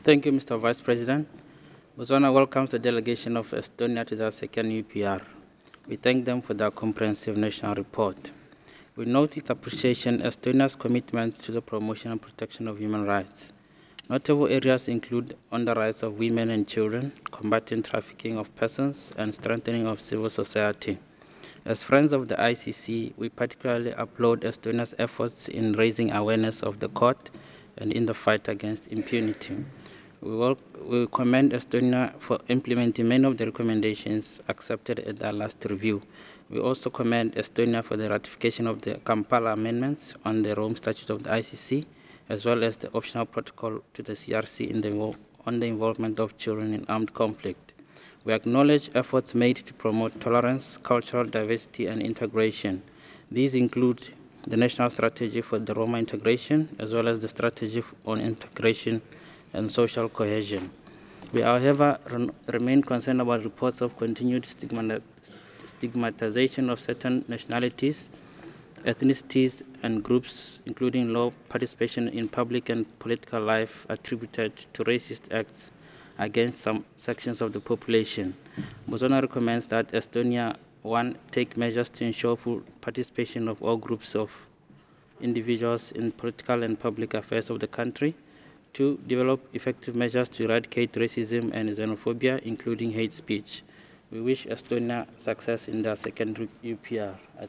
Thank you, Mr. Vice President. Botswana welcomes the delegation of Estonia to the second UPR. We thank them for their comprehensive national report. We note with appreciation Estonia's commitment to the promotion and protection of human rights. Notable areas include on the rights of women and children, combating trafficking of persons, and strengthening of civil society. As friends of the ICC, we particularly applaud Estonia's efforts in raising awareness of the court and in the fight against impunity. We commend Estonia for implementing many of the recommendations accepted at our last review. We also commend Estonia for the ratification of the Kampala amendments on the Rome Statute of the ICC, as well as the optional protocol to the CRC on the involvement of children in armed conflict. We acknowledge efforts made to promote tolerance, cultural diversity, and integration. These include the National Strategy for the Roma Integration, as well as the Strategy on Integration and Social Cohesion. We, however, remain concerned about reports of continued stigmatization of certain nationalities, ethnicities, and groups, including low participation in public and political life attributed to racist acts against some sections of the population. Botswana recommends that Estonia, 1, take measures to ensure full participation of all groups of individuals in political and public affairs of the country. 2, develop effective measures to eradicate racism and xenophobia, including hate speech. We wish Estonia success in their second UPR. I